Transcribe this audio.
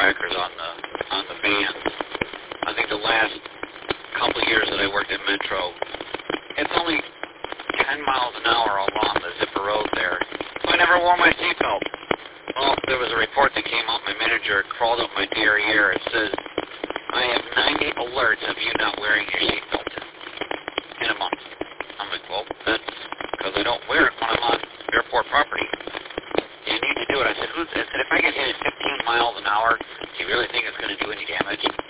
trackers on the vans. I think the last couple of years that I worked at Metro, it's only 10 miles an hour along the zipper road there. So I never wore my seatbelt. Well, there was a report that came out. My manager crawled up my derriere. It says, I have 90 alerts of you not wearing your seatbelt in a month. I'm like, well, that's because I don't wear it when I'm on airport property. You need to do it. I said, if I get hit at 15 miles an hour, do you really think it's going to do any damage?